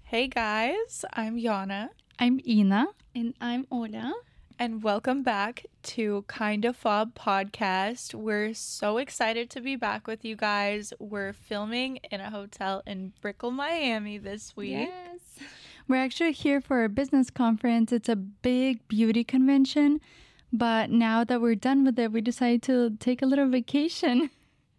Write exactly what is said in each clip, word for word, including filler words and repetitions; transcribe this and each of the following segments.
Hey guys, I'm Yana. I'm Ina. And I'm Ola. And welcome back to Kinda Fob Podcast. We're so excited to be back with you guys. We're filming in a hotel in Brickell, Miami this week. Yes. We're actually here for a business conference. It's a big beauty convention. But now that we're done with it, we decided to take a little vacation.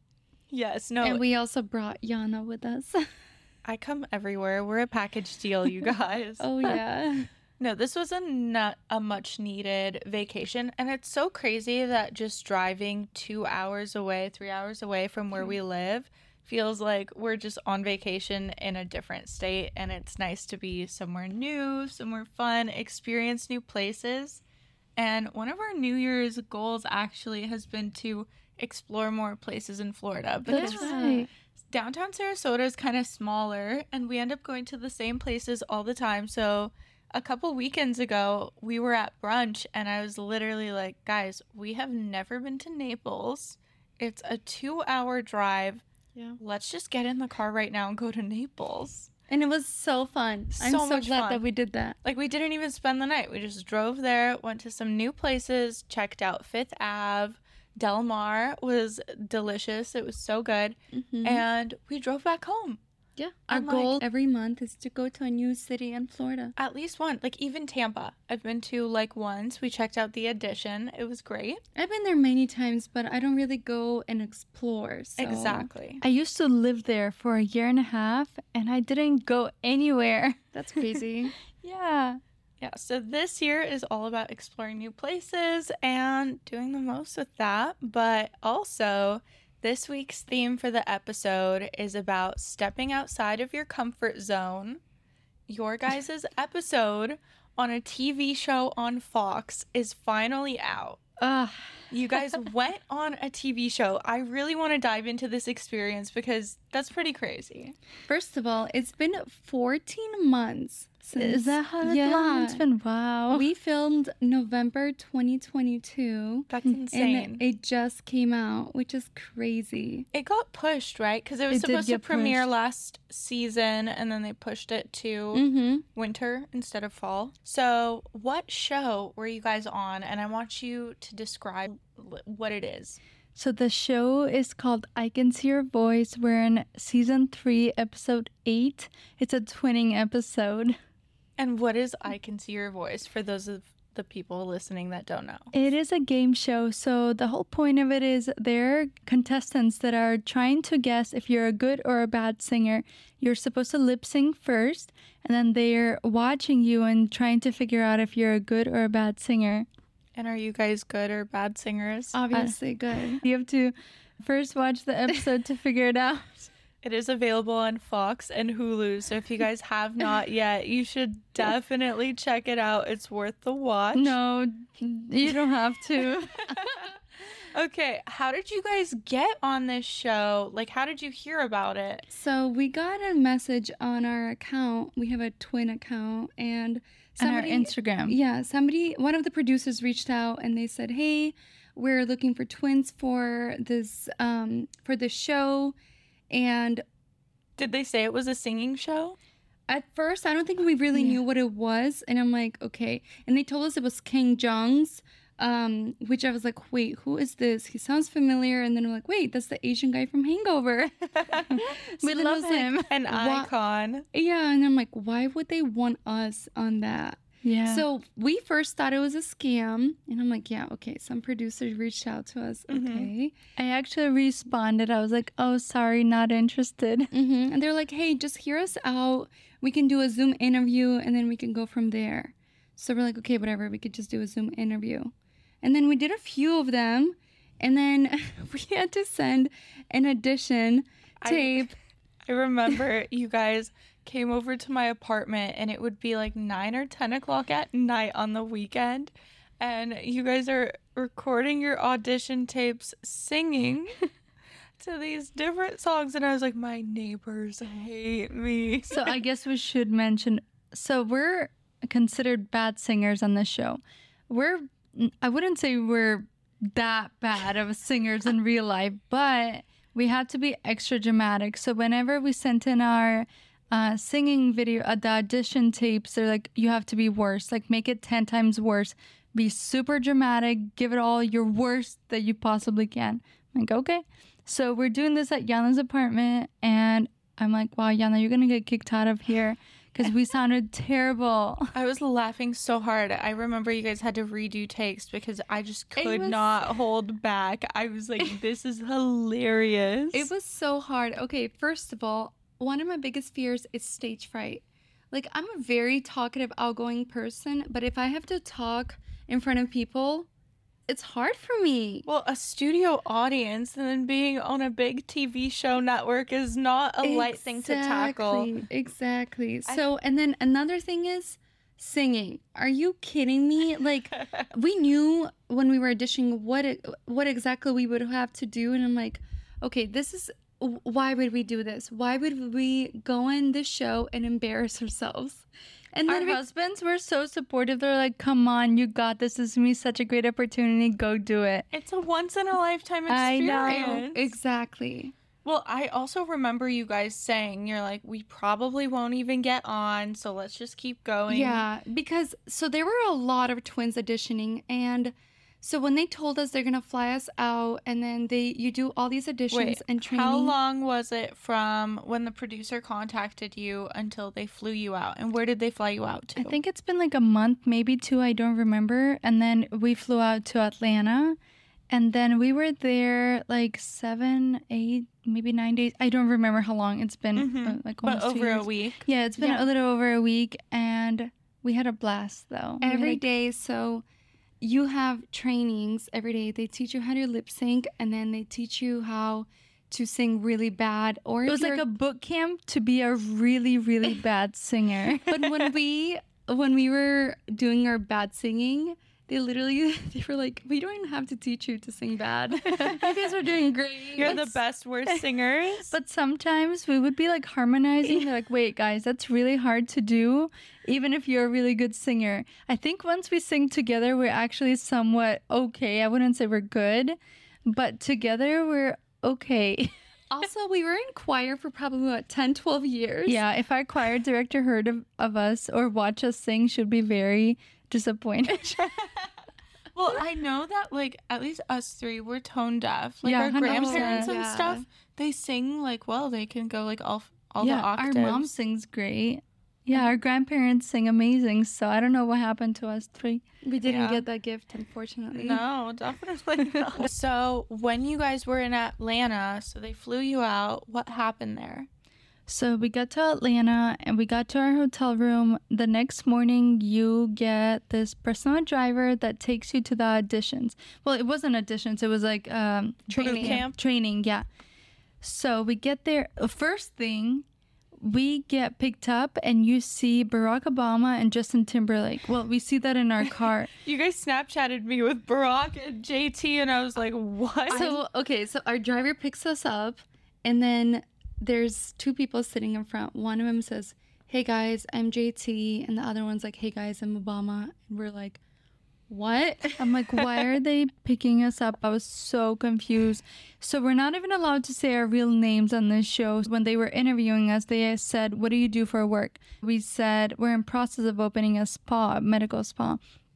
Yes, no. And we also brought Yana with us. I come everywhere. We're a package deal, you guys. Oh, yeah. No, this was a not a much needed vacation. And it's so crazy that just driving two hours away, three hours away from where we live feels like we're just on vacation in a different state. And it's nice to be somewhere new, somewhere fun, experience new places. And one of our New Year's goals actually has been to explore more places in Florida. That's right. Downtown Sarasota is kind of smaller, and we end up going to the same places all the time. So a couple weekends ago, we were at brunch, and I was literally like, guys, we have never been to Naples. It's a two-hour drive. Yeah. Let's just get in the car right now and go to Naples. And it was so fun. I'm So so much glad fun. that we did that. Like, we didn't even spend the night. We just drove there, went to some new places, checked out Fifth Avenue. Del Mar was delicious. It was so good. Mm-hmm. And we drove back home. Yeah. Our I'm goal like- every month is to go to a new city in Florida. At least one. Like, even Tampa. I've been to, like, once. We checked out the Addition. It was great. I've been there many times, but I don't really go and explore. So. Exactly. I used to live there for a year and a half, and I didn't go anywhere. That's crazy. Yeah. Yeah, so this year is all about exploring new places and doing the most with that. But also, this week's theme for the episode is about stepping outside of your comfort zone. Your guys' episode on a T V show on Fox is finally out. Ugh. You guys went on a T V show. I really want to dive into this experience because that's pretty crazy. First of all, it's been fourteen months since. Is that how yeah. long it's been? Wow. We filmed November twenty twenty-two. That's insane. And it just came out, which is crazy. It got pushed, right? Because it was It did supposed to get premiere pushed. last season, and then they pushed it to Mm-hmm. winter instead of fall. So, what show were you guys on? And I want you to describe l- what it is. So the show is called I Can See Your Voice. We're in season three, episode eight. It's a twinning episode. And what is I Can See Your Voice for those of the people listening that don't know? It is a game show, so the whole point of it is they're contestants that are trying to guess if you're a good or a bad singer. You're supposed to lip sync first, and then they're watching you and trying to figure out if you're a good or a bad singer. And are you guys good or bad singers? Obviously, good. You have to first watch the episode to figure it out. It is available on Fox and Hulu, so if you guys have not yet, you should definitely check it out. It's worth the watch. No, you don't have to. Okay, how did you guys get on this show? Like, how did you hear about it? So we got a message on our account. We have a twin account, and somebody, on our Instagram. Yeah, somebody, one of the producers reached out and they said, "Hey, we're looking for twins for this um for this show." And Did they say it was a singing show? at first, I don't think we really knew what it was, and I'm like, okay. And they told us it was King Jong's, um, which I was like, wait, who is this? He sounds familiar. And then I'm like, wait, that's the Asian guy from Hangover. We then I love was like, him. An Wha- icon. Yeah, and I'm like, why would they want us on that? Yeah. So we first thought it was a scam, and I'm like, yeah, okay. Some producers reached out to us, okay, I actually responded. I was like, oh, sorry, not interested. hmm and they're like, hey, just hear us out. We can do a Zoom interview, and then we can go from there. So we're like, okay, whatever. We could just do a Zoom interview, and then we did a few of them, and then we had to send an audition I- tape. I remember you guys came over to my apartment and it would be like nine or ten o'clock at night on the weekend. And you guys are recording your audition tapes singing to these different songs. And I was like, my neighbors hate me. So I guess we should mention. So we're considered bad singers on this show. We're, I wouldn't say we're that bad of singers in real life, but we had to be extra dramatic. So whenever we sent in our uh, singing video, uh, the audition tapes, they're like, you have to be worse. Like, make it ten times worse. Be super dramatic. Give it all your worst that you possibly can. I'm like, okay. So we're doing this at Yana's apartment, and I'm like, wow, Yana, you're going to get kicked out of here because we sounded terrible. I was laughing so hard. I remember you guys had to redo takes because I just could was- not hold back. I was like, this is hilarious. It was so hard. Okay, first of all, one of my biggest fears is stage fright. Like, I'm a very talkative, outgoing person, but if I have to talk in front of people, it's hard for me. Well, a studio audience and then being on a big T V show network is not a light thing to tackle. Exactly, Exactly. So, and then another thing is singing. Are you kidding me? Like, we knew when we were auditioning what it, what exactly we would have to do, and I'm like, okay, this is why would we do this? Why would we go in this show and embarrass ourselves? And Our then we, husbands were so supportive. They're like, come on, you got this. This is me such a great opportunity. Go do it. It's a once in a lifetime I know. experience. exactly. Well, I also remember you guys saying, you're like, we probably won't even get on, so let's just keep going. Yeah, because so there were a lot of twins auditioning, and so when they told us they're gonna fly us out, and then they you do all these auditions Wait, and training. how long was it from when the producer contacted you until they flew you out? And where did they fly you out to? I think it's been like a month, maybe two. I don't remember. And then we flew out to Atlanta. And then we were there like seven, eight, maybe nine days. I don't remember how long it's been. Mhm. Uh, like But almost two over a years. week. Yeah, it's been Yeah. a little over a week, and we had a blast though. We had Every a- day, so you have trainings every day. They teach you how to lip sync, and then they teach you how to sing really bad. Or It if was like you're- a boot camp to be a really, really bad singer. But when we when we were doing our bad singing, they literally they were like, we don't even have to teach you to sing bad. You guys are doing great. You're the That's- best worst singers. But sometimes we would be like harmonizing. They're like, wait, guys, that's really hard to do, even if you're a really good singer. I think once we sing together, we're actually somewhat okay. I wouldn't say we're good, but together we're okay. Also, we were in choir for probably what ten, twelve years. Yeah, if our choir director heard of, of us or watch us sing, she'd be very disappointed. Well, I know that, like, at least us three, we're tone deaf. Like, Yeah, our one hundred percent. grandparents and Yeah. stuff, they sing, like, well, they can go, like, all, all yeah, the octaves. our mom sings great. Yeah, our grandparents sing amazing. So I don't know what happened to us three. We didn't Yeah. get that gift, unfortunately. No, definitely not. So, when you guys were in Atlanta, so they flew you out, what happened there? So we got to Atlanta and we got to our hotel room. The next morning, you get this personal driver that takes you to the auditions. Well, it wasn't auditions, it was like um, Training. Boot camp? Training, yeah. So we get there. uh, First thing, we get picked up and you see Barack Obama and Justin Timberlake. Well, we see that in our car. You guys Snapchatted me with Barack and J T, and I was like, what? So, okay, so our driver picks us up, and then there's two people sitting in front. One of them says, hey guys, I'm J T. And the other one's like, hey guys, I'm Obama. And we're like, what? I'm like, why are they picking us up? I was so confused. So we're not even allowed to say our real names on this show. When they were interviewing us, they said, what do you do for work? We said, we're in process of opening a spa, a medical spa.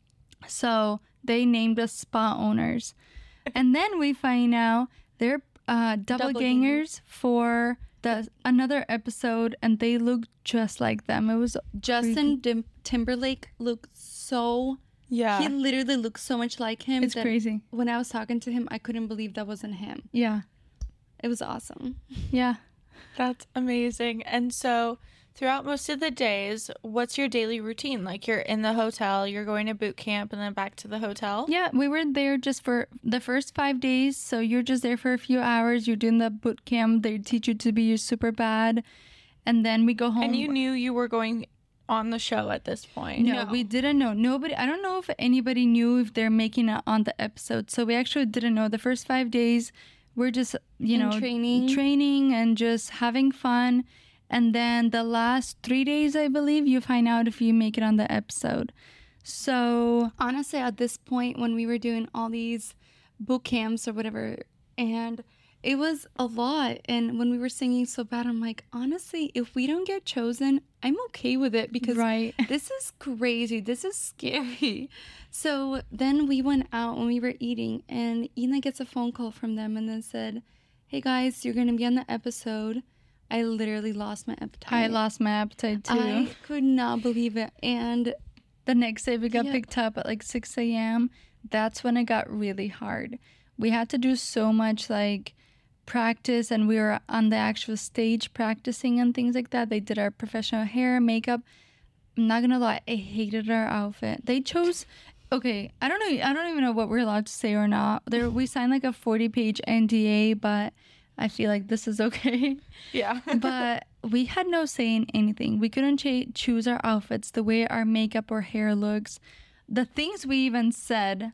So they named us spa owners. And then we find out they're uh, double Double gangers for the another episode, and they look just like them. It was Justin Dim- Timberlake looked so, yeah. he literally looked so much like him. it's that crazy. When I was talking to him, I couldn't believe that wasn't him. Yeah. It was awesome. Yeah. That's amazing. And so, throughout most of the days, what's your daily routine? Like, you're in the hotel, you're going to boot camp, and then back to the hotel? Yeah, we were there just for the first five days. So you're just there for a few hours. You're doing the boot camp. They teach you to be super bad. And then we go home. And you knew you were going on the show at this point. No, No. we didn't know. Nobody, I don't know if anybody knew if they're making it on the episode. So we actually didn't know. The first five days, we're just, you In know, training. training and just having fun. And then the last three days, I believe, you find out if you make it on the episode. So Honestly, at this point, when we were doing all these boot camps or whatever, and it was a lot. And when we were singing so bad, I'm like, honestly, if we don't get chosen, I'm okay with it because Right. this is crazy. This is scary. So then we went out when we were eating, and Ina gets a phone call from them and then said, hey guys, you're going to be on the episode. I literally lost my appetite. I lost my appetite too. I could not believe it. And The next day we got Yep. picked up at like six a.m. That's when it got really hard. We had to do so much like practice, and we were on the actual stage practicing and things like that. They did our professional hair, makeup. I'm not gonna lie, I hated our outfit. They chose okay, I don't know I don't even know what we're allowed to say or not. There we signed like a forty page N D A, but I feel like this is okay. Yeah. But we had no say in anything. We couldn't cha- choose our outfits, the way our makeup or hair looks. The things we even said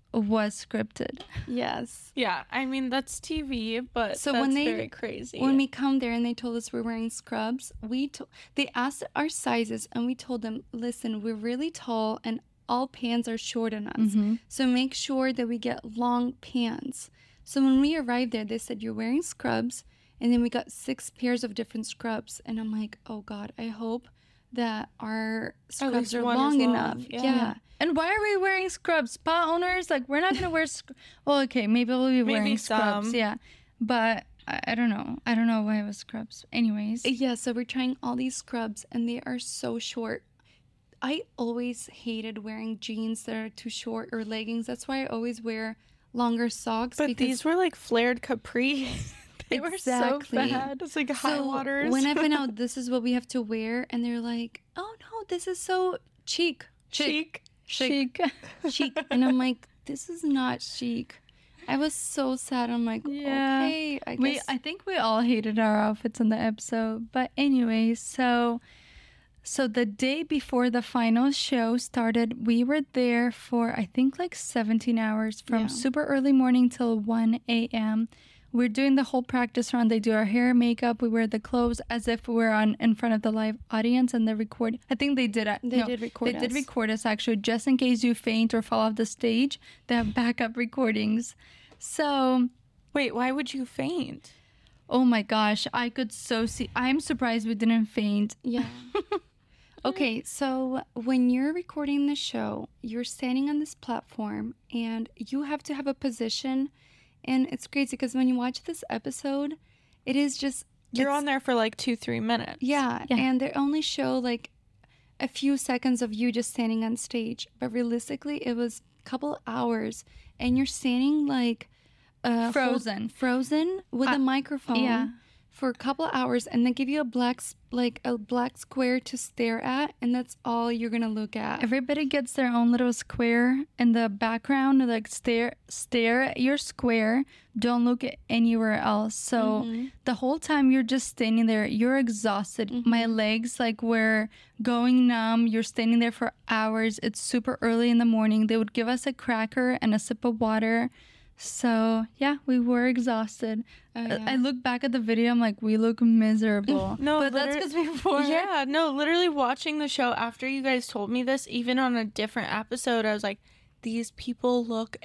was scripted. yes. Yeah, I mean that's T V, but So that's when they- very crazy. When we come there and they told us we're wearing scrubs, we to- they asked our sizes and we told them, listen, we're really tall and all pants are short on us. Mhm. So make sure that we get long pants. So when we arrived there, they said, you're wearing scrubs. And then we got six pairs of different scrubs. And I'm like, oh God, I hope that our scrubs least are one is long, long, enough. yeah. Yeah. And why are we wearing scrubs? Spa owners, like, we're not going to wear sc- well, okay, maybe we'll be Maybe wearing scrubs. some. Yeah. But I, I don't know. I don't know why it was scrubs. Anyways. Yeah, so we're trying all these scrubs and they are so short. I always hated wearing jeans that are too short or leggings. That's why I always wear longer socks. but because these were like flared capri. They were so Exactly. bad. It's like high so waters. when I found out this is what we have to wear, and they're like, "Oh no, this is so chic, chic. Chic. chic," and I'm like, "This is not chic." I was so sad. I'm like, Yeah. "Okay, I We, guess." I think we all hated our outfits in the episode. But anyways, so so the day before the final show started, we were there for I think like seventeen hours from Yeah. super early morning till one a.m. We're doing the whole practice run. They do our hair, makeup. We wear the clothes as if we were on in front of the live audience, and they record. I think they did it. They no, did record They did us. record us actually, just in case you faint or fall off the stage. They have backup recordings. So, Wait, why would you faint? oh my gosh, I could so see. I'm surprised we didn't faint. Yeah. Okay, so when you're recording the show, you're standing on this platform and you have to have a position. And it's crazy because when you watch this episode, it is just. You're it's- on there for like two, three minutes. Yeah, Yeah. and they only show like a few seconds of you just standing on stage. But realistically, it was a couple hours and you're standing like. Uh, hold- Frozen. frozen with Uh, a microphone. yeah. For a couple hours, and they give you a black, s- like a black square to stare at, and that's all you're gonna look at. Everybody gets their own little square in the background. Like stare, stare at your square. Don't look at anywhere else. So Mhm. the whole time you're just standing there, you're exhausted. Mhm. My legs like were going numb. You're standing there for hours. It's super early in the morning. They would give us a cracker and a sip of water. So yeah, we were exhausted. Oh, I- yeah. I look back at the video. I'm like, we look miserable. No, but that's liter- because we were. Yeah, no, literally watching the show after you guys told me this, even on a different episode, I was like, these people look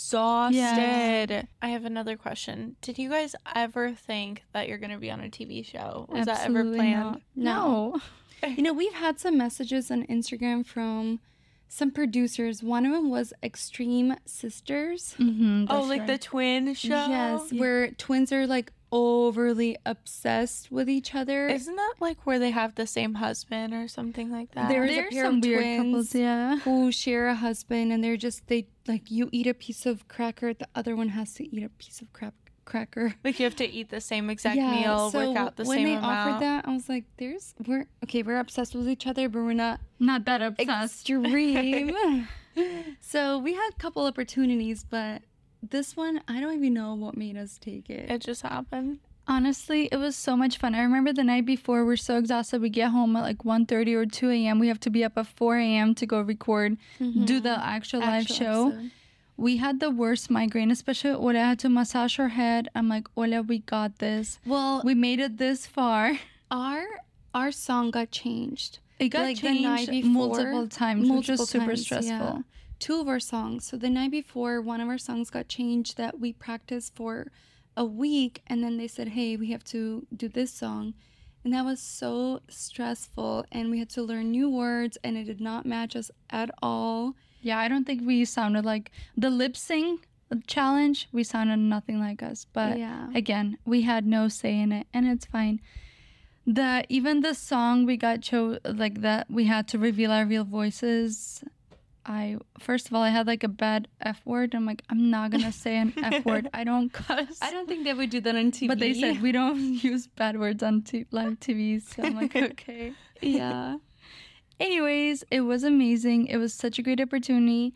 exhausted. I have another question. Did you guys ever think that you're going to be on a T V show? Was that ever Absolutely planned? not. No. You know, we've had some messages on Instagram from some producers. One of them was Extreme Sisters. Mm-hmm, Oh, like the twin show? Yes, where twins are like overly obsessed with each other. Isn't that like where they have the same husband or something like that? There is a There's pair some of weird twins couples, yeah. who share a husband, and they're just they like you eat a piece of cracker, the other one has to eat a piece of crap cracker. Like you have to eat the same exact meal, so work out the when same they amount. offered that, I was like, "There's we're okay, we're obsessed with each other, but we're not Not that obsessed. extreme." So we had a couple opportunities, but this one, I don't even know what made us take it. It just happened. Honestly, it was so much fun. I remember the night before, we're so exhausted. We get home at like one thirty or two a.m. We have to be up at four a.m. to go record, do the actual, live Actual show. episode. We had the worst migraine, especially when I had to massage her head. I'm like, Ola, we got this. Well, We made it this far. our our song got changed. It got Like, the changed night before, multiple times, which multiple was super times, stressful. yeah. Two of our songs. So the night before, one of our songs got changed that we practiced for a week, and then they said, hey, we have to do this song. And that was so stressful, and we had to learn new words, and it did not match us at all. Yeah, I don't think we sounded like the lip sync challenge. We sounded nothing like us. But Yeah. again, we had no say in it, and it's fine. The even the song we got cho like that we had to reveal our real voices. I first of all I had like a bad F word. I'm like, I'm not gonna say an F word. I don't cuss. I don't think they would do that on T V. But they said we don't use bad words on t- live T V. So I'm like, okay. Yeah. Anyways, it was amazing. It was such a great opportunity.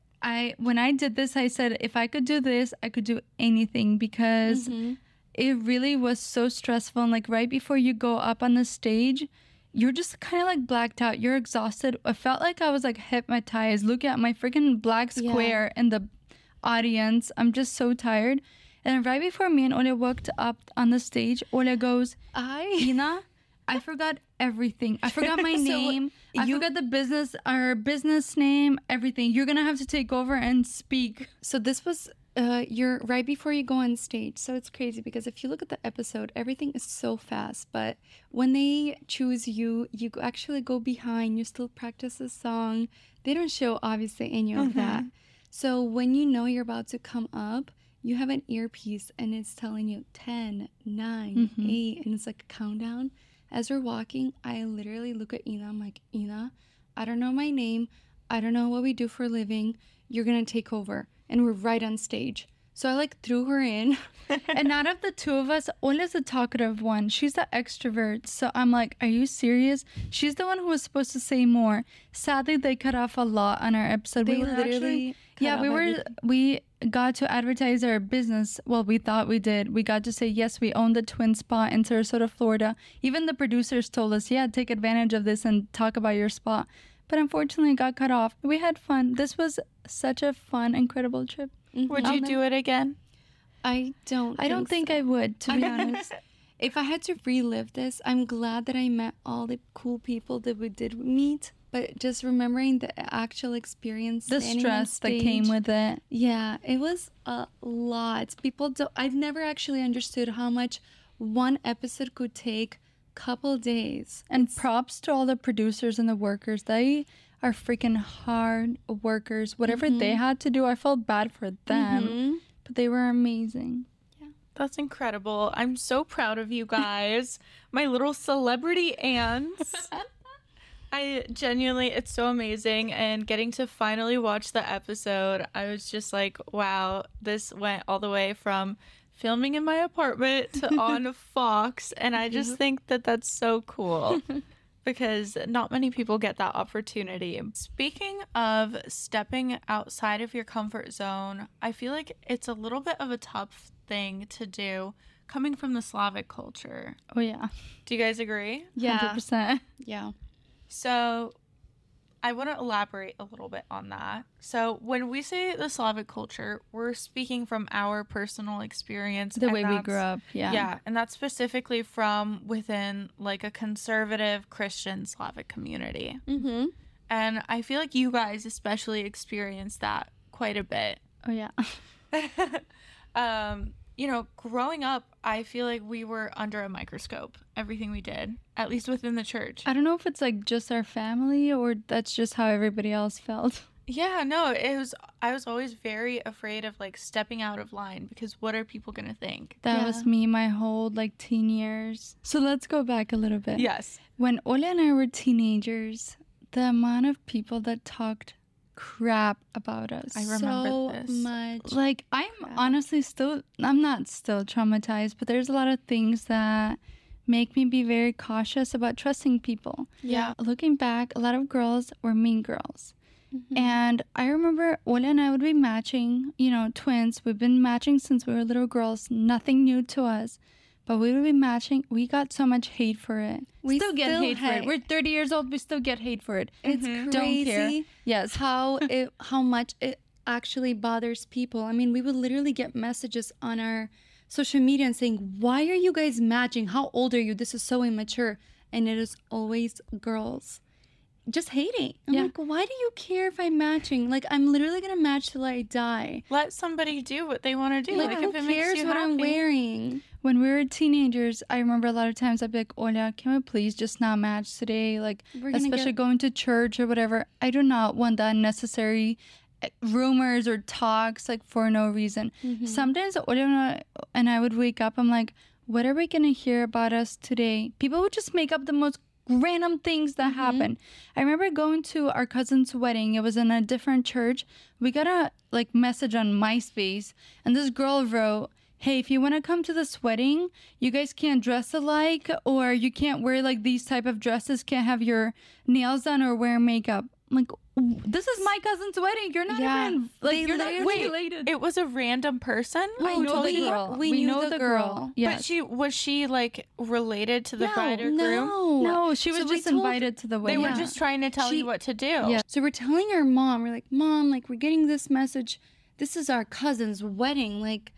I when I did this, I said if I could do this, I could do anything because Mhm. it really was so stressful. And like right before you go up on the stage, you're just kind of like blacked out. You're exhausted. I felt like I was like hypnotized. Looking at my freaking black Yeah. square in the audience. I'm just so tired. And right before me and Ole walked up on the stage, Ole goes, I Ina, I forgot everything. I forgot my So, name. I you- forgot the business, our business name, everything. You're gonna have to take over and speak. So this was uh you're right before you go on stage. So it's crazy because if you look at the episode, everything is so fast. But when they choose you, you actually go behind. You still practice the song. They don't show obviously any of that. So when you know you're about to come up, you have an earpiece and it's telling you ten, nine, Mhm. eight, and it's like a countdown. As we're walking, I literally look at Ina. I'm like, Ina, I don't know my name. I don't know what we do for a living. You're going to take over. And we're right on stage. So I like threw her in. And out of the two of us, Ola's the talkative one. She's the extrovert. So I'm like, are you serious? She's the one who was supposed to say more. Sadly, they cut off a lot on our episode. They we were literally actually, cut yeah, off we were, everything. we got to advertise our business. Well, we thought we did. We got to say, yes, we own the Twin Spa in Sarasota, Florida. Even the producers told us, yeah, take advantage of this and talk about your spa. But unfortunately, it got cut off. We had fun. This was such a fun, incredible trip. Would Mhm. you do it again? I don't. I don't think I would, to be honest. If I had to relive this, I'm glad that I met all the cool people that we did meet. But just remembering the actual experience, The standing on stress that came stage, with it. yeah, it was a lot. People don't. I've never actually understood how much one episode could take. Couple days. And props to all the producers and the workers. They are freaking hard workers. Whatever they had to do, I felt bad for them. Mhm. But they were amazing. That's incredible. I'm so proud of you guys. My little celebrity ants. I genuinely, it's so amazing. And getting to finally watch the episode, I was just like, wow, this went all the way from filming in my apartment to on Fox. And I just think that that's so cool because not many people get that opportunity. Speaking of stepping outside of your comfort zone, I feel like it's a little bit of a tough thing to do coming from the Slavic culture. Oh, yeah. Do you guys agree? Yeah. one hundred percent. Yeah. So I want to elaborate a little bit on that. So when we say the Slavic culture, we're speaking from our personal experience. The and way we that's- grew up. Yeah. Yeah, and that's specifically from within like a conservative Christian Slavic community. Mm-hmm. And I feel like you guys especially experienced that quite a bit. Oh, yeah. um, you know, growing up, I feel like we were under a microscope, everything we did, at least within the church. I don't know if it's like just our family or that's just how everybody else felt. Yeah, no, it was, I was always very afraid of like stepping out of line because what are people going to think? That Yeah. was me my whole like teen years. So let's go back a little bit. Yes. When Ole and I were teenagers, the amount of people that talked crap about us. I remember so this. much. Like, I'm crap. honestly still, I'm not still traumatized, but there's a lot of things that make me be very cautious about trusting people. Yeah. Looking back, a lot of girls were mean girls. Mhm. And I remember Ole and I would be matching, you know, twins. We've been matching since we were little girls, nothing new to us. But we would be matching. We got so much hate for it. We still get still hate for it. hate. We're thirty years old. We still get hate for it. It's Mhm. Don't crazy care. Yes. how it how much it actually bothers people. I mean, we would literally get messages on our social media and saying, "Why are you guys matching? How old are you? This is so immature." And it is always girls. just hating. I'm Yeah. like, why do you care if I'm matching? Like, I'm literally gonna match till I die. Let somebody do what they want to do. Like, Like, who if it cares makes you what happy. I'm wearing? When we were teenagers, I remember a lot of times I'd be like, Ola, can we please just not match today? Like, We're gonna especially get- going to church or whatever. I do not want the unnecessary eh, rumors or talks, like, for no reason. Mhm. Sometimes Ola and I would wake up, I'm like, what are we going to hear about us today? People would just make up the most random things that happen. I remember going to our cousin's wedding. It was in a different church. We got a like message on MySpace, and this girl wrote, hey, if you want to come to this wedding, you guys can't dress alike, or you can't wear like these type of dresses, can't have your nails done or wear makeup. I'm like, this is my cousin's wedding. You're not Yeah. even like They you're not literally- related. It was a random person. I we know know the the girl. girl. We knew the girl. Yes. But she was she like related to the No, bride or groom? No. No, she was So we just told- invited to the They wedding. were Yeah. just trying to tell She- you what to do. Yeah. So we're telling our mom, we're like, Mom, like, we're getting this message. This is our cousin's wedding. Like,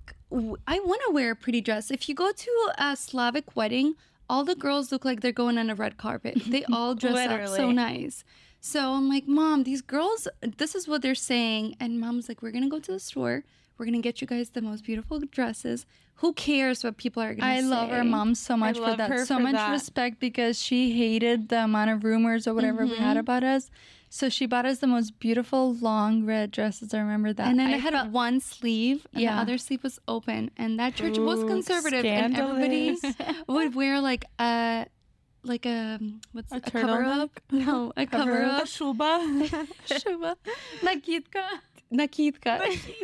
w- I want to wear a pretty dress. If you go to a Slavic wedding, all the girls look like they're going on a red carpet. They all dress up so Literally. nice. So I'm like, Mom, these girls, this is what they're saying. And Mom's like, we're going to go to the store. We're going to get you guys the most beautiful dresses. Who cares what people are going to say? I love our mom so much for love that. her So for much that. respect, because she hated the amount of rumors or whatever we had about us. So she bought us the most beautiful long red dresses. I remember that. And then I it had felt- one sleeve, and Yeah. the other sleeve was open. And that church was Ooh, conservative, and everybody scandalous. would wear like a like a what's A a, cover up? turtleneck? No, a cover A up. shuba. Shuba. Nakitka. Nakitka.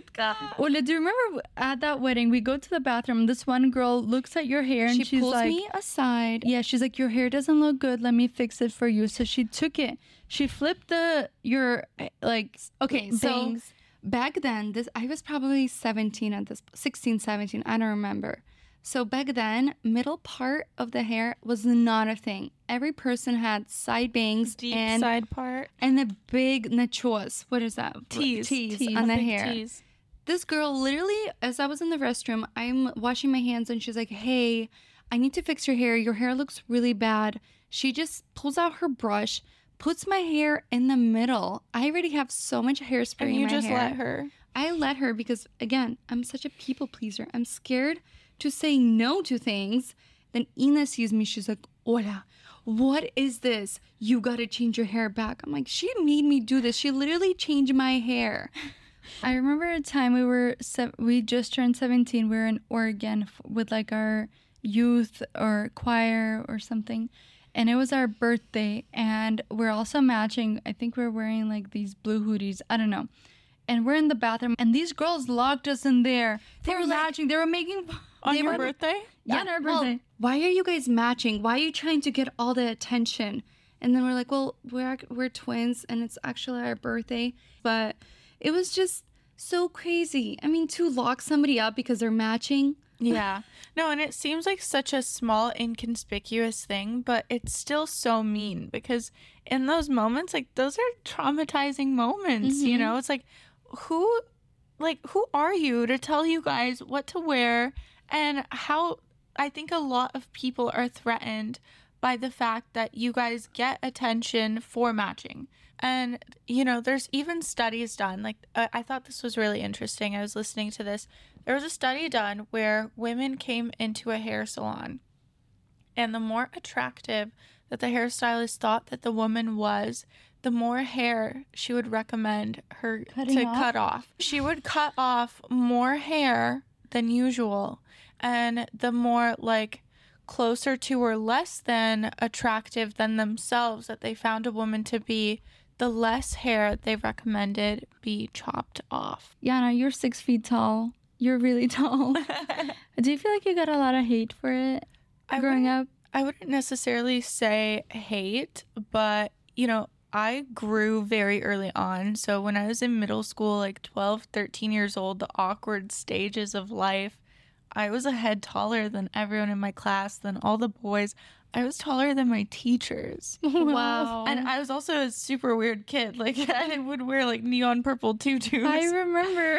Ola, do you remember at that wedding, we go to the bathroom. This one girl looks at your hair and She she's pulls like, me aside. yeah, she's like, your hair doesn't look good. Let me fix it for you. So she took it. She flipped the, your, eh, like, Okay, so bangs. back then, this I was probably seventeen at this sixteen, seventeen, I don't remember. So back then, middle part of the hair was not a thing. Every person had side bangs Deep and side part. and the big nachos. What is that? Tees. Tees, Tees. on the Big hair. tees. This girl literally, as I was in the restroom, I'm washing my hands and she's like, hey, I need to fix your hair. Your hair looks really bad. She just pulls out her brush, puts my hair in the middle. I already have so much hairspray And in you my just hair. let her. I let her because, again, I'm such a people pleaser. I'm scared to say no to things. Then Ina sees me. She's like, Hola, what is this? You got to change your hair back. I'm like, she made me do this. She literally changed my hair. I remember a time we were, se- we just turned seventeen. We were in Oregon f- with like our youth or choir or something. And it was our birthday. And we're also matching. I think we're wearing like these blue hoodies. I don't know. And we're in the bathroom. And these girls locked us in there. They, They were were like- matching. They were making. On they your were- birthday? Yeah, on our Well, birthday. why are you guys matching? Why are you trying to get all the attention? And then we're like, well, we're ac- we're twins, and it's actually our birthday. But it was just so crazy. I mean, to lock somebody up because they're matching. Yeah. No, and it seems like such a small, inconspicuous thing, but it's still so mean because in those moments, like, those are traumatizing moments, you Mhm. know? It's like, who, like, who are you to tell you guys what to wear and how? I think a lot of people are threatened by the fact that you guys get attention for matching. And, you know, there's even studies done. Like, I, I thought this was really interesting. I was listening to this. There was a study done where women came into a hair salon, and the more attractive that the hairstylist thought that the woman was, the more hair she would recommend her Cutting to off? cut off. She would cut off more hair than usual, and the more, like, closer to or less than attractive than themselves that they found a woman to be, the less hair they recommended be chopped off. Yana, you're six feet tall. You're really tall. Do you feel like you got a lot of hate for it I growing wouldn't- up? I wouldn't necessarily say hate, but, you know, I grew very early on. So when I was in middle school, like twelve, thirteen years old, the awkward stages of life, I was a head taller than everyone in my class, than all the boys. I was taller than my teachers. Wow. And I was also a super weird kid. Like, I would wear like neon purple tutus. I remember.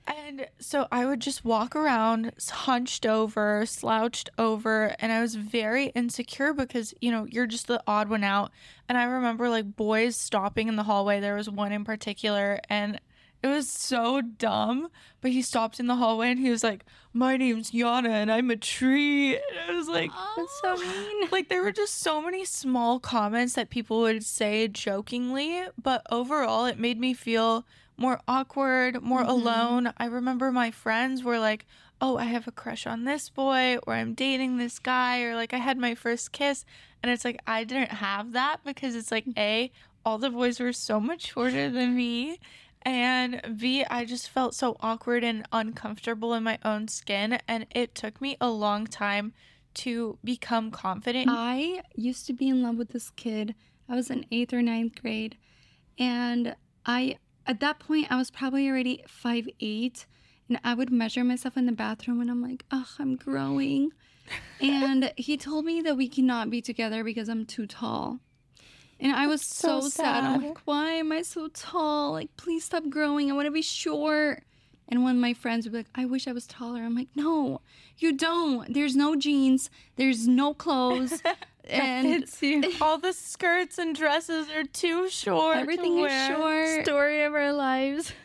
And so I would just walk around hunched over, slouched over, and I was very insecure because, you know, you're just the odd one out. And I remember like boys stopping in the hallway. There was one in particular, and it was so dumb, but he stopped in the hallway and he was like, "My name's Yana and I'm a tree." And I was like, That's so mean. like there were just so many small comments that people would say jokingly, but overall it made me feel more awkward, more Mhm. alone. I remember my friends were like, "Oh, I have a crush on this boy," or "I'm dating this guy," or like I had my first kiss. And it's like I didn't have that because it's like A, all the boys were so much shorter than me. And B, I just felt so awkward and uncomfortable in my own skin. And it took me a long time to become confident. I used to be in love with this kid. I was in eighth or ninth grade. And I, at that point, I was probably already five eight. And I would measure myself in the bathroom and I'm like, "Ugh, I'm growing." And he told me that we cannot be together because I'm too tall. And I was so, so sad. I'm sad. like, "Why am I so tall? Like, please stop growing. I want to be short." And when my friends would be like, "I wish I was taller," I'm like, "No, you don't. There's no jeans. There's no clothes." And Fits you. All the skirts and dresses are too short. to everything is wear. short. Story of our lives.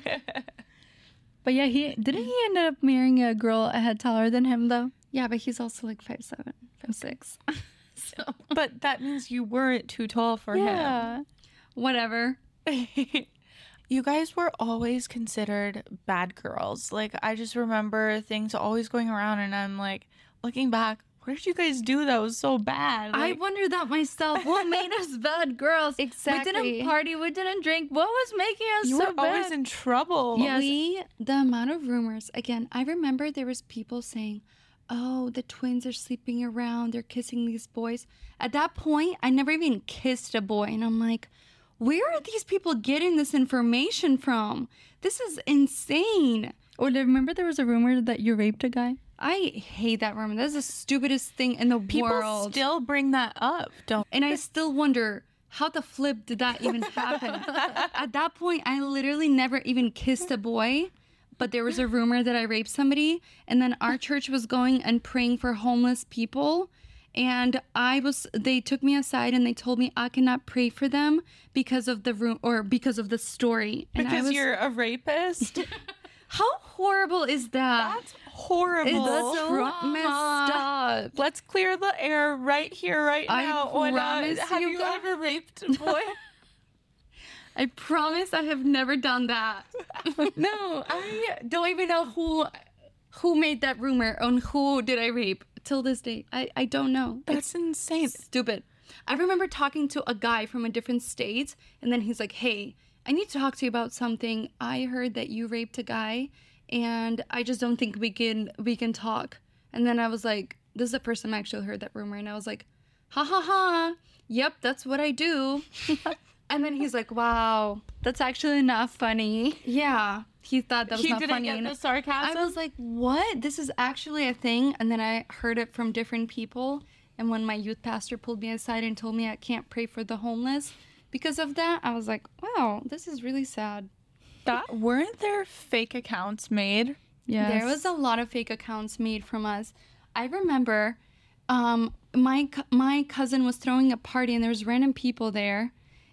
But yeah, he didn't he end up marrying a girl a head taller than him though? Yeah, but he's also like five seven, five six. So But that means you weren't too tall for Yeah. whatever. him. You guys were always considered bad girls. Like, I just remember things always going around, and I'm like, looking back, what did you guys do that was so bad? I Like, wonder that myself. What made us bad girls? We Exactly. didn't party. We didn't drink. What was making us you so were bad? always in trouble. Yes. We, the amount of rumors, again, I remember there was people saying, "Oh, the twins are sleeping around. They're kissing these boys." At that point, I never even kissed a boy. And I'm like, where are these people getting this information from? This is insane. Or remember there was a rumor that you raped a guy? I hate that rumor. That's the stupidest thing in the People world. still bring that up, don't And I still wonder, how the flip did that even happen? At that point, I literally never even kissed a boy, but there was a rumor that I raped somebody. And then our church was going and praying for homeless people. And I was, they took me aside and they told me I cannot pray for them because of the room or because of the story. And I because was, you're a rapist. how horrible is that? That's horrible. It's so messed up. Let's clear the air right here, right I now. Oda. promise Have you you guys- ever raped a boy? I promise I have never done that. No, I don't even know who who made that rumor on who did I rape till this day. I, I don't know. That's insane. It's stupid. I remember talking to a guy from a different state, and then he's like, "Hey, I need to talk to you about something. I heard that you raped a guy, and I just don't think we can we can talk." And then I was like, this is the first time I actually heard that rumor, and I was like, "Ha ha ha! Yep, that's what I do." And then he's like, "Wow, That's actually not funny. yeah." He thought that was he not didn't funny. get and the sarcasm. I was like, "What? This is actually a thing?" And then I heard it from different people. And when my youth pastor pulled me aside and told me I can't pray for the homeless because of that, I was like, "Wow, this is really sad." that weren't there fake accounts made? Yes. There was a lot of fake accounts made from us. I remember um, my co- my cousin was throwing a party and there was random people there,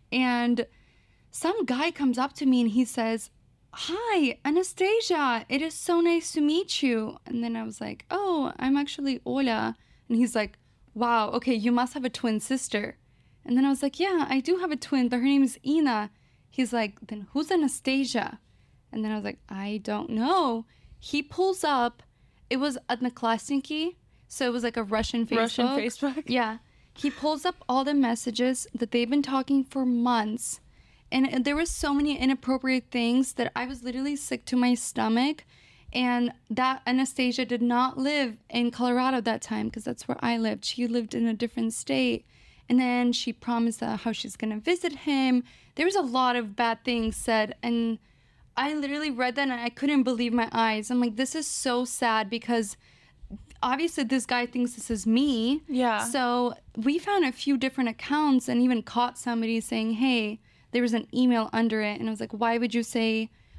and some guy comes up to me and he says, "Hi, Anastasia. It is so nice to meet you." And then I was like, "Oh, I'm actually Ola." And he's like, "Wow, okay, you must have a twin sister." And then I was like, "Yeah, I do have a twin, but her name is Ina." He's like, "Then who's Anastasia?" And then I was like, "I don't know." He pulls up. It was Odnoklassniki, so it was like a Russian Facebook. Russian Facebook? Yeah. He pulls up all the messages that they've been talking for months. And there were so many inappropriate things that I was literally sick to my stomach. And that Anastasia did not live in Colorado that time because that's where I lived. She lived in a different state. And then she promised uh, how she's going to visit him. There was a lot of bad things said. And I literally read that and I couldn't believe my eyes. I'm like, this is so sad because obviously this guy thinks this is me. Yeah. So we found a few different accounts and even caught somebody saying, "Hey, there was an email under it." And I was like, why would you say,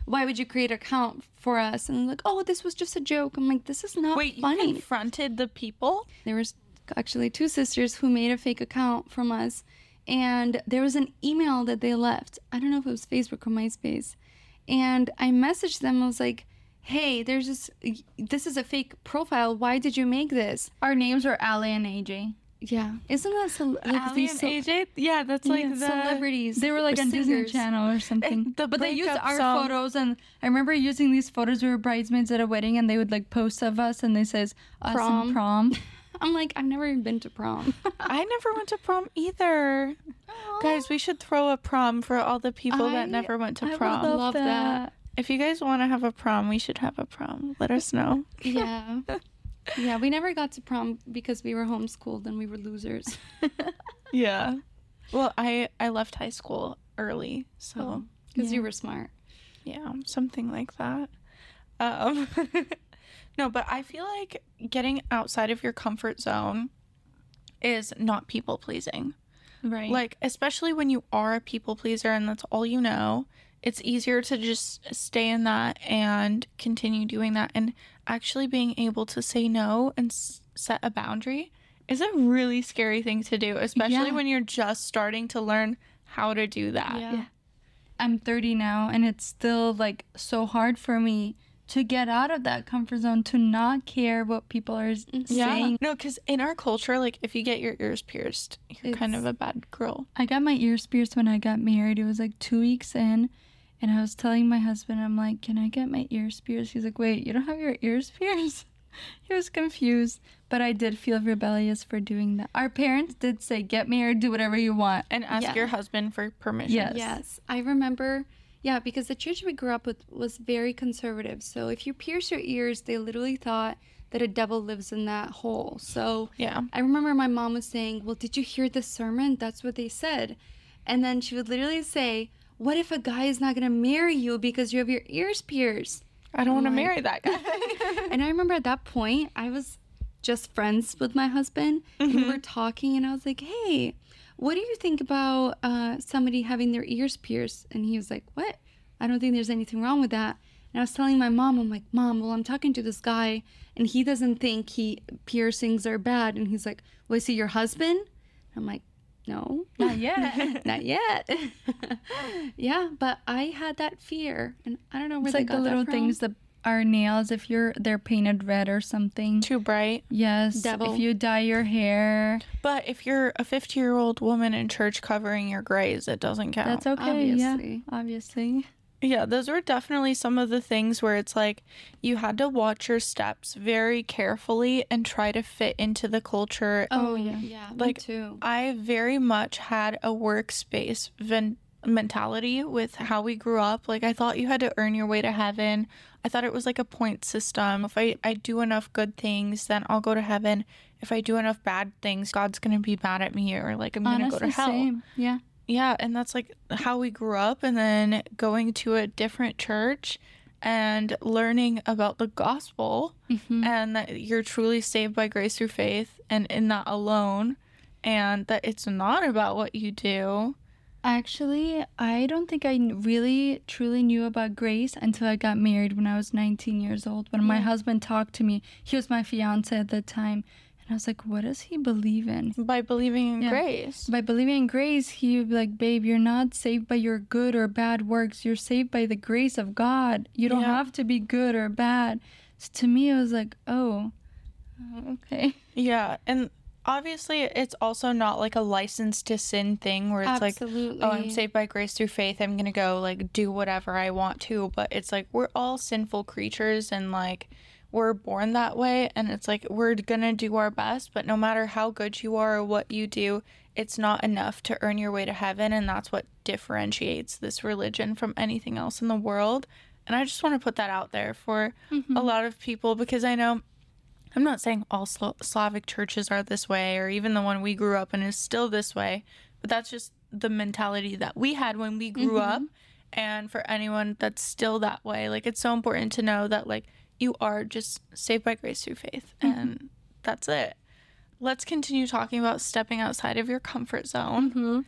why would you create an account for us? And like, oh, this was just a joke. I'm like, this is not Wait, funny. you confronted the people? There was actually two sisters who made a fake account from us, and there was an email that they left. I don't know if it was Facebook or MySpace. And I messaged them. I was like, hey, there's this, this is a fake profile. Why did you make this? Our names were Allie and A J. Yeah. Isn't that so, like Allie and ce- A J? Yeah, that's like yeah, the celebrities. They were like or on Disney singers. Channel or something. And the But they used breakup our song. photos, and I remember using these photos. We were bridesmaids at a wedding, and they would like post of us, and they says us Prom. in prom. I'm like, I've never even been to prom. I never went to prom either. Guys, we should throw a prom for all the people I- that never went to I would prom. love, Love that. that. If you guys want to have a prom, we should have a prom. Let us know. Yeah. Yeah, we never got to prom because we were homeschooled and we were losers. Yeah. Well, I I left high school early, so Because Yeah. you were smart. yeah, something like that. Um, no, but I feel like getting outside of your comfort zone is not people pleasing. Right. Like, especially when you are a people pleaser and that's all you know, it's easier to just stay in that and continue doing that. And actually being able to say no and s- set a boundary is a really scary thing to do, especially Yeah. when you're just starting to learn how to do that. Yeah. I'm thirty now, and it's still like so hard for me to get out of that comfort zone, to not care what people are s- Yeah. saying. No, because in our culture, like, if you get your ears pierced, you're kind It's- of a bad girl. I got my ears pierced when I got married. It was like two weeks in, and I was telling my husband, I'm like, can I get my ears pierced? He's like, wait, you don't have your ears pierced? He was confused, but I did feel rebellious for doing that. Our parents did say, get married, do whatever you want. And ask Yeah. your husband for permission. Yes. Yes. I remember, yeah, because the church we grew up with was very conservative. So if you pierce your ears, they literally thought that a devil lives in that hole. So Yeah. I remember my mom was saying, well, did you hear the sermon? That's what they said. And then she would literally say, what if a guy is not going to marry you because you have your ears pierced? I don't want to Like- marry that guy. And I remember at that point, I was just friends with my husband, and we were talking, and I was like, hey, what do you think about uh, somebody having their ears pierced? And he was like, what? I don't think there's anything wrong with that. And I was telling my mom, I'm like, Mom, well, I'm talking to this guy, and he doesn't think he piercings are bad. And he's like, well, is he your husband? I'm like, no. Not yet. Not yet. Yeah, but I had that fear, and I don't know where It's they like got the little that from. things that our nails, if you're they're painted red or something. Too bright. Yes. Devil. If you dye your hair, But if you're a fifty year old woman in church covering your grays, it doesn't count. that's okay. Yeah. Obviously. Obviously. Yeah, those were definitely some of the things where it's like you had to watch your steps very carefully and try to fit into the culture. Oh, Oh, yeah. yeah. Yeah, Like, me too. I very much had a workspace ven- mentality with how we grew up. Like, I thought you had to earn your way to heaven. I thought it was like a point system. If I, I do enough good things, then I'll go to heaven. If I do enough bad things, God's going to be mad at me or like I'm going to go Honestly, to hell. same. Yeah. Yeah, and that's like how we grew up, and then going to a different church and learning about the gospel Mhm. and that you're truly saved by grace through faith and in that alone, and that it's not about what you do. Actually, I don't think I kn- really truly knew about grace until I got married when I was nineteen years old. When my Yeah. husband talked to me, he was my fiance at the time. And I was like, what does he believe in? By believing in Yeah. grace. By believing in grace, he would be like, babe, you're not saved by your good or bad works. You're saved by the grace of God. You don't Yeah. have to be good or bad. So to me, it was like, oh, oh, okay. Yeah, and obviously it's also not like a license to sin thing where it's like, Absolutely. oh, I'm saved by grace through faith. I'm going to go like do whatever I want to. But it's like we're all sinful creatures and like we're born that way. And it's like we're going to do our best. But no matter how good you are or what you do, it's not enough to earn your way to heaven. And that's what differentiates this religion from anything else in the world. And I just want to put that out there for a lot of people because I know. I'm not saying all Slo- Slavic churches are this way or even the one we grew up in is still this way, but that's just the mentality that we had when we grew up. And for anyone that's still that way, like it's so important to know that like you are just saved by grace through faith and that's it. Let's continue talking about stepping outside of your comfort zone. hmm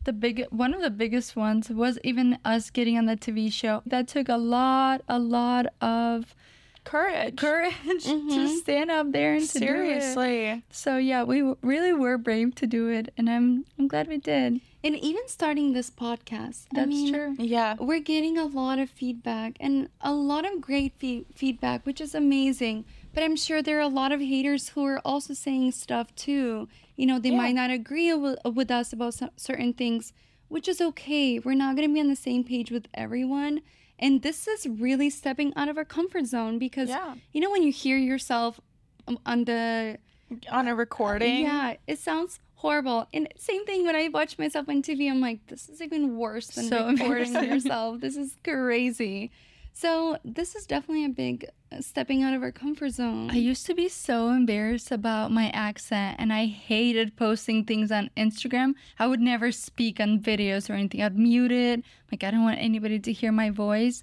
the big one of the biggest ones was even us getting on the T V show. That took a lot, a lot of Courage. courage Mhm. to stand up there and to do it. Seriously. So yeah, we w- really were brave to do it, and I'm I'm glad we did. And even starting this podcast. I That's mean, true. Yeah. we're getting a lot of feedback and a lot of great fe- feedback, which is amazing. But I'm sure there are a lot of haters who are also saying stuff too. You know, they Yeah. might not agree with, with us about some, certain things, which is okay. We're not going to be on the same page with everyone. And this is really stepping out of our comfort zone because, Yeah. you know, when you hear yourself um, on the On a recording. yeah, it sounds horrible. And same thing when I watch myself on T V, I'm like, this is even worse than So recording embarrassing. yourself. This is crazy. So this is definitely a big uh, stepping out of our comfort zone. I used to be so embarrassed about my accent, and I hated posting things on Instagram. I would never speak on videos or anything. I'd mute it. Like, I don't want anybody to hear my voice.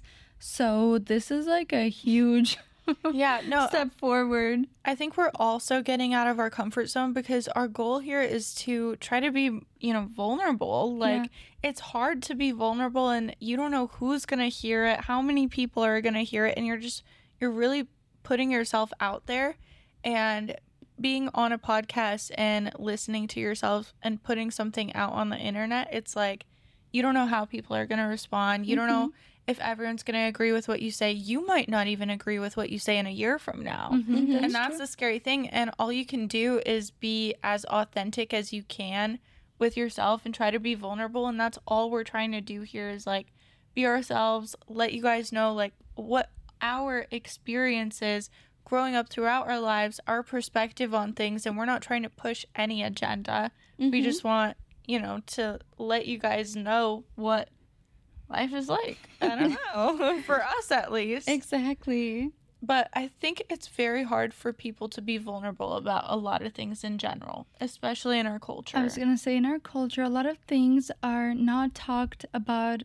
So this is like a huge Yeah, no, step forward. I think we're also getting out of our comfort zone because our goal here is to try to be, you know, vulnerable. Like, it's hard to be vulnerable and you don't know who's going to hear it, how many people are going to hear it, and you're just, you're really putting yourself out there. And being on a podcast and listening to yourself and putting something out on the internet, it's like, you don't know how people are going to respond. You don't know if everyone's going to agree with what you say. You might not even agree with what you say in a year from now. Mhm. And that's the scary thing. And all you can do is be as authentic as you can with yourself and try to be vulnerable. And that's all we're trying to do here is like be ourselves, let you guys know like what our experiences growing up throughout our lives, our perspective on things. And we're not trying to push any agenda. We Mhm. just want, you know, to let you guys know what life is like. I don't know. For us at least. Exactly. But I think it's very hard for people to be vulnerable about a lot of things in general, especially in our culture. I was going to say, in our culture, a lot of things are not talked about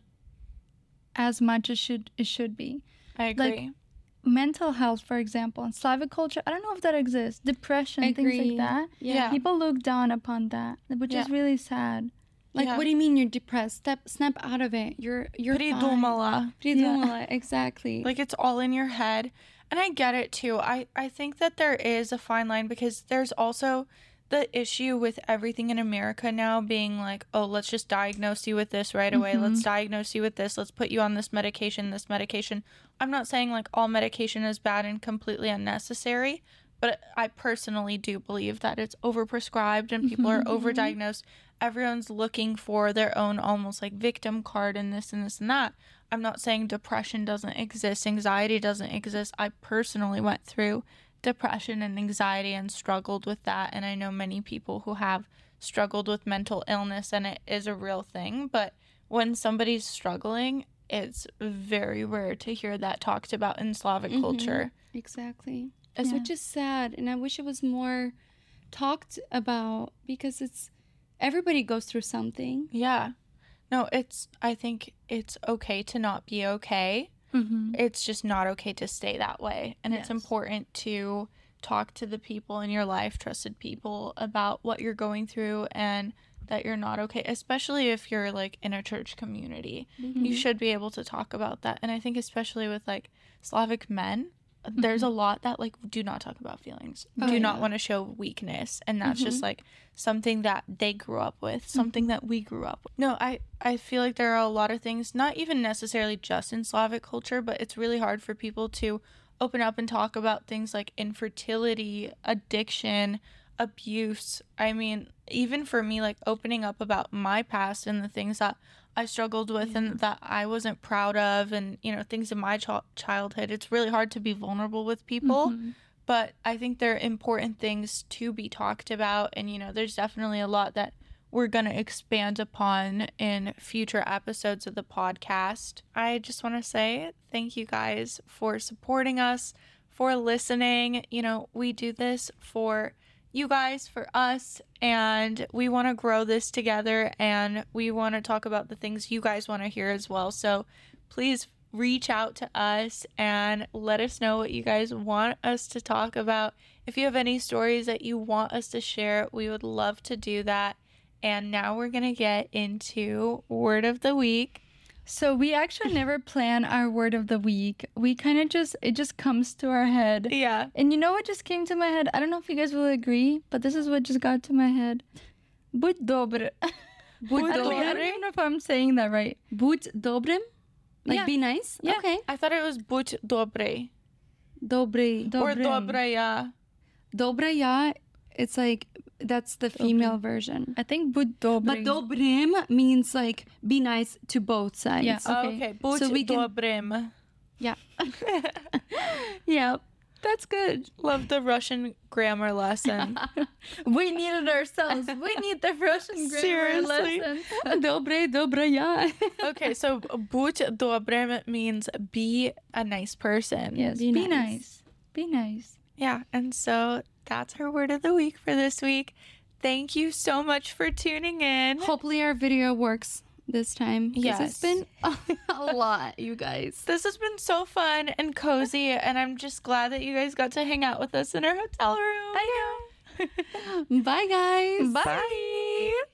as much as should it should be. I agree. Mental health, for example, in Slavic culture, I don't know if that exists. Depression, things Agree. like that. Yeah. People look down upon that, which Yeah. is really sad. Like, Yeah. what do you mean you're depressed? Step, snap out of it. You're, you're fine. Prидumala. Prидumala, exactly. Like it's all in your head. And I get it too. I, I think that there is a fine line because there's also the issue with everything in America now being like, oh, let's just diagnose you with this right away. Let's diagnose you with this. Let's put you on this medication, this medication. I'm not saying like all medication is bad and completely unnecessary, but I personally do believe that it's overprescribed and people are overdiagnosed. Everyone's looking for their own almost like victim card and this and this and that. I'm not saying depression doesn't exist, anxiety doesn't exist. I personally went through depression and anxiety and struggled with that. And I know many people who have struggled with mental illness and it is a real thing. But when somebody's struggling, it's very rare to hear that talked about in Slavic Mhm. culture. Exactly. As Yeah. Which is sad. And I wish it was more talked about because it's everybody goes through something. Yeah. No, it's, I think it's okay to not be okay. Mm-hmm. It's just not okay to stay that way. And it's Yes. important to talk to the people in your life, trusted people, about what you're going through and that you're not okay, especially if you're like in a church community. You should be able to talk about that. And I think especially with like Slavic men, there's a lot that like do not talk about feelings, Oh, do not yeah. want to show weakness, and that's just like something that they grew up with, something that we grew up with. No, I I feel like there are a lot of things, not even necessarily just in Slavic culture, but it's really hard for people to open up and talk about things like infertility, addiction, abuse. I mean, even for me, like opening up about my past and the things that I struggled with and that I wasn't proud of, and you know, things in my ch- childhood, it's really hard to be vulnerable with people. But I think they're important things to be talked about, and you know, there's definitely a lot that we're going to expand upon in future episodes of the podcast. I just want to say thank you guys for supporting us, for listening. You know, we do this for you guys, for us, and we want to grow this together, and we want to talk about the things you guys want to hear as well. So please reach out to us and let us know what you guys want us to talk about. If you have any stories that you want us to share, we would love to do that. And now we're going to get into word of the week. So we actually never plan our word of the week. We kind of just, it just comes to our head. Yeah. And you know what just came to my head? I don't know if you guys will agree, but this is what just got to my head. Будь добр. Будь I don't, I don't добрым. even know if I'm saying that right. Будь добрым? Like Yeah. be nice? Yeah. Okay. I thought it was будь добрый. Добрый. Or Dobrym. добрая. Dobraya, it's like, that's the female version. I think будь добрый. But dobrym means like be nice to both sides. Yeah. Oh, Okay. okay. Будь So we can- добрым. Yeah. Yeah. That's good. Love the Russian grammar lesson. We need it ourselves. We need the Russian grammar Seriously? lesson. Добрый, добрая. Okay, so будь добрым means be a nice person. Yes, Be be, nice. nice. Be nice. Yeah, and so that's our word of the week for this week. Thank you so much for tuning in. Hopefully our video works this time. 'cause Yes. It's been a, a lot, you guys. This has been so fun and cozy, and I'm just glad that you guys got to hang out with us in our hotel room. I know. Bye, guys. Bye.